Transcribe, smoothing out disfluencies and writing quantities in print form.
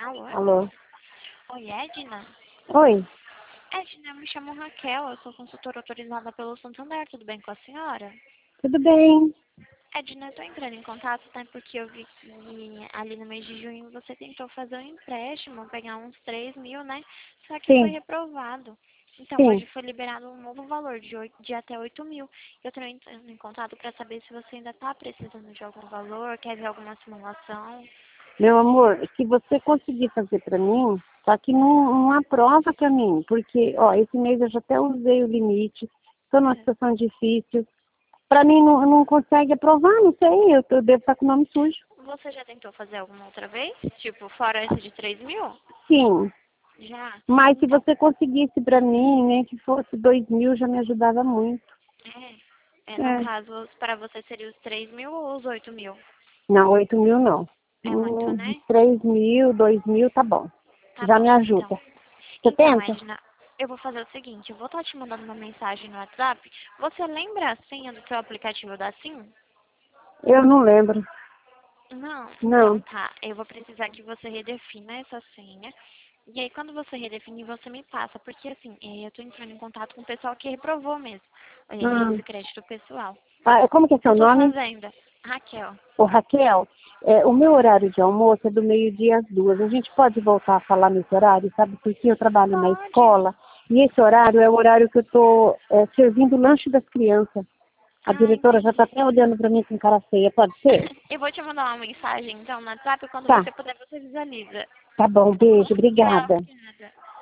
Alô? Alô? Oi, Edna? Oi, Edna, eu me chamo Raquel, eu sou consultora autorizada pelo Santander, tudo bem com a senhora? tudo bem? Edna, eu tô entrando em contato, tá? Porque eu vi que ali no mês de junho você tentou fazer um empréstimo, pegar uns 3 mil, né? Só que foi Sim, reprovado. Então, sim. hoje foi liberado um novo valor de até 8 mil. Eu tô entrando em contato para saber se você ainda tá precisando de algum valor, quer ver alguma simulação. Meu amor, se você conseguir fazer pra mim, só que não aprova pra mim, porque, ó, esse mês eu já até usei o limite, estou numa situação difícil. Pra mim não consegue aprovar, não sei, eu devo estar com o nome sujo. Você já tentou fazer alguma outra vez? Tipo, fora esse de 3 mil? Sim, Já? mas se Então, você conseguisse pra mim, nem que fosse 2.000, já me ajudava muito. no É, caso, para você seria os 3 mil ou os 8 mil? não, 8.000 não. É muito, De né? 3.000, 2.000, tá bom. Tá Já bom, me então. ajuda. Você Então, tenta? Edna, eu vou fazer o seguinte, eu vou estar te mandando uma mensagem no WhatsApp. Você lembra a senha do seu aplicativo da SIM? Eu não lembro. Não, então Não. tá. Eu vou precisar que você redefina essa senha. E aí, quando você redefinir, você me passa. Porque, assim, eu tô entrando em contato com o pessoal que reprovou mesmo Hum. esse crédito pessoal. Ah, como que é Eu seu tô nome? fazendo. Raquel. Ô, Raquel, o meu horário de almoço é do meio-dia às 2. A gente pode voltar a falar nesse horário, sabe? Porque eu trabalho na Pode. escola e esse horário é o horário que eu estou servindo o lanche das crianças. A Ah, diretora já está entendi. até olhando para mim com cara feia. Pode ser? Eu vou te mandar uma mensagem, então, no WhatsApp. Quando Tá. você puder, você visualiza. Tá bom. Tá bom? Beijo. Tchau, Obrigada. obrigada.